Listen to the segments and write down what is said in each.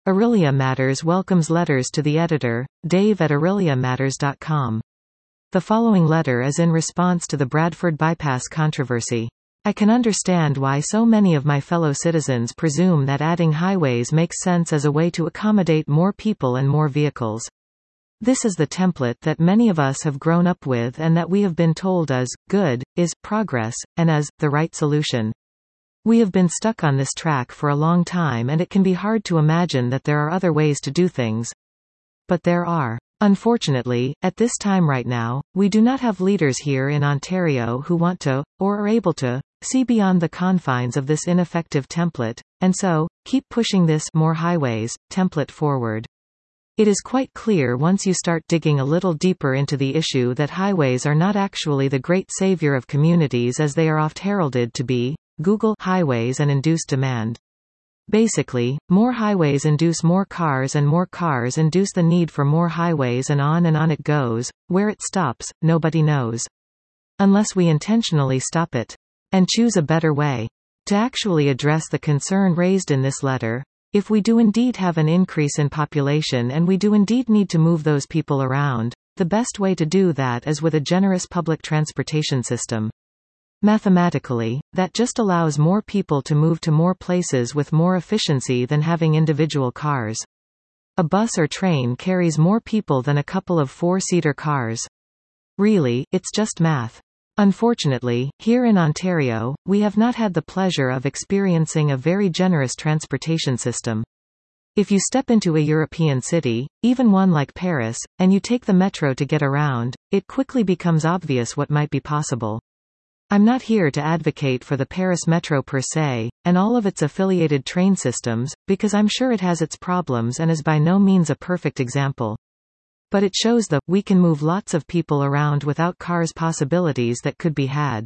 Aurelia Matters welcomes letters to the editor, Dave at aureliamatters.com. The following letter is in response to the Bradford bypass controversy. I can understand why so many of my fellow citizens presume that adding highways makes sense as a way to accommodate more people and more vehicles. This is the template that many of us have grown up with and that we have been told is good, is progress, and is the right solution. We have been stuck on this track for a long time, and it can be hard to imagine that there are other ways to do things. But there are. Unfortunately, at this time right now, we do not have leaders here in Ontario who want to, or are able to, see beyond the confines of this ineffective template, and so, keep pushing this more highways template forward. It is quite clear once you start digging a little deeper into the issue that highways are not actually the great savior of communities as they are oft heralded to be. Google highways and induce demand. Basically, more highways induce more cars and more cars induce the need for more highways, and on it goes. Where it stops, nobody knows. Unless we intentionally stop it. And choose a better way. To actually address the concern raised in this letter, if we do indeed have an increase in population and we do indeed need to move those people around, the best way to do that is with a generous public transportation system. Mathematically, that just allows more people to move to more places with more efficiency than having individual cars. A bus or train carries more people than a couple of four-seater cars. Really, it's just math. Unfortunately, here in Ontario, we have not had the pleasure of experiencing a very generous transportation system. If you step into a European city, even one like Paris, and you take the metro to get around, it quickly becomes obvious what might be possible. I'm not here to advocate for the Paris Metro per se, and all of its affiliated train systems, because I'm sure it has its problems and is by no means a perfect example. But it shows the we can move lots of people around without cars possibilities that could be had.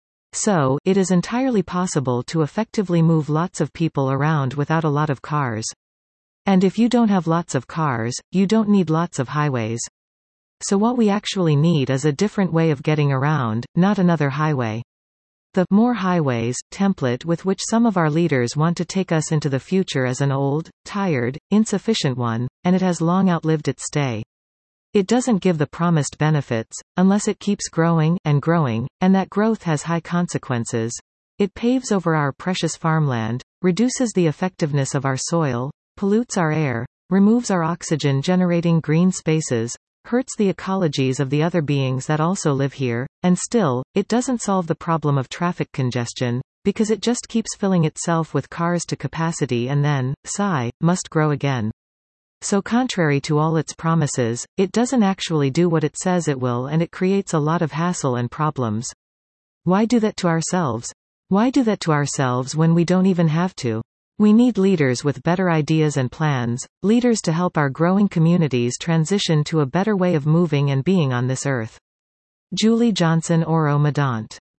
So, it is entirely possible to effectively move lots of people around without a lot of cars. And if you don't have lots of cars, you don't need lots of highways. So what we actually need is a different way of getting around, not another highway. The more highways template with which some of our leaders want to take us into the future is an old, tired, insufficient one, and it has long outlived its stay. It doesn't give the promised benefits, unless it keeps growing, and that growth has high consequences. It paves over our precious farmland, reduces the effectiveness of our soil, pollutes our air, removes our oxygen-generating green spaces, hurts the ecologies of the other beings that also live here, and still, it doesn't solve the problem of traffic congestion, because it just keeps filling itself with cars to capacity and then, must grow again. So contrary to all its promises, it doesn't actually do what it says it will, and it creates a lot of hassle and problems. Why do that to ourselves? Why do that to ourselves when we don't even have to? We need leaders with better ideas and plans, leaders to help our growing communities transition to a better way of moving and being on this earth. Julie Johnson Oro Medant.